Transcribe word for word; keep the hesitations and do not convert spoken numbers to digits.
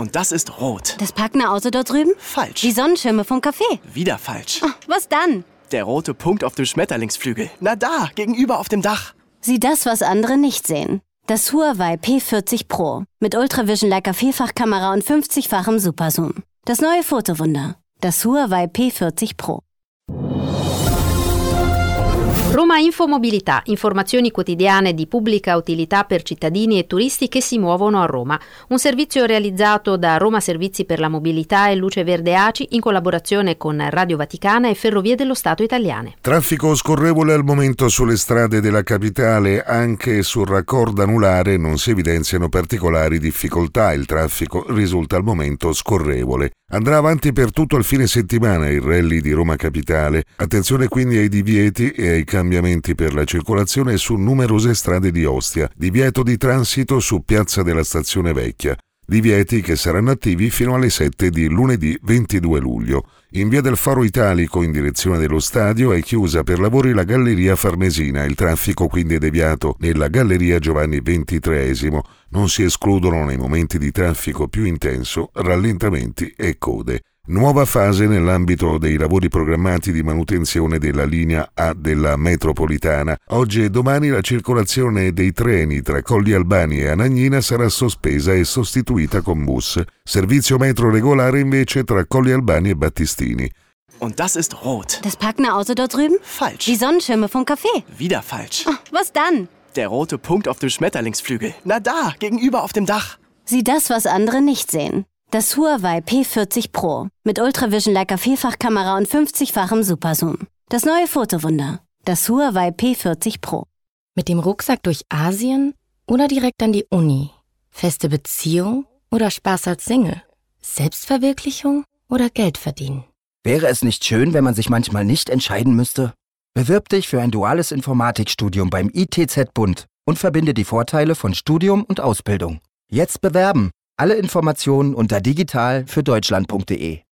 Und das ist rot. Das parkende Auto dort drüben? Falsch. Die Sonnenschirme vom Café? Wieder falsch. Oh, was dann? Der rote Punkt auf dem Schmetterlingsflügel. Na da, gegenüber auf dem Dach. Sieh das, was andere nicht sehen. Das Huawei P vierzig Pro. Mit Ultravision Leica Vielfachkamera und fünfzigfachem Superzoom. Das neue Fotowunder. Das Huawei P vierzig Pro. Roma Infomobilità, informazioni quotidiane di pubblica utilità per cittadini e turisti che si muovono a Roma. Un servizio realizzato da Roma Servizi per la Mobilità e Luce Verde A C I in collaborazione con Radio Vaticana e Ferrovie dello Stato italiane. Traffico scorrevole al momento sulle strade della capitale, anche sul raccordo anulare non si evidenziano particolari difficoltà, il traffico risulta al momento scorrevole. Andrà avanti per tutto il fine settimana il rally di Roma Capitale. Attenzione quindi ai divieti e ai cambiamenti per la circolazione su numerose strade di Ostia. Divieto di transito su Piazza della Stazione Vecchia. Divieti che saranno attivi fino alle sette di lunedì ventidue luglio. In via del Foro Italico in direzione dello stadio è chiusa per lavori la Galleria Farnesina, il traffico quindi è deviato nella Galleria Giovanni ventitreesimo. Non si escludono nei momenti di traffico più intenso rallentamenti e code. Nuova fase nell'ambito dei lavori programmati di manutenzione della linea A della metropolitana. Oggi e domani la circolazione dei treni tra Colli Albani e Anagnina sarà sospesa e sostituita con bus. Servizio metro regolare invece tra Colli Albani e Battistini. Und das ist rot. Das parkende Auto dort drüben? Falsch. Die Sonnenschirme vom Café? Wieder falsch. Oh, was dann? Der rote Punkt auf dem Schmetterlingsflügel. Na da, gegenüber auf dem Dach. Sieh das, was andere nicht sehen. Das Huawei P vierzig Pro. Mit Ultravision Leica Vielfachkamera und fünfzigfachem Superzoom. Das neue Fotowunder. Das Huawei P vierzig Pro. Mit dem Rucksack durch Asien oder direkt an die Uni? Feste Beziehung oder Spaß als Single? Selbstverwirklichung oder Geld verdienen? Wäre es nicht schön, wenn man sich manchmal nicht entscheiden müsste? Bewirb dich für ein duales Informatikstudium beim I T Z-Bund und verbinde die Vorteile von Studium und Ausbildung. Jetzt bewerben! Alle Informationen unter digital für deutschland punkt de.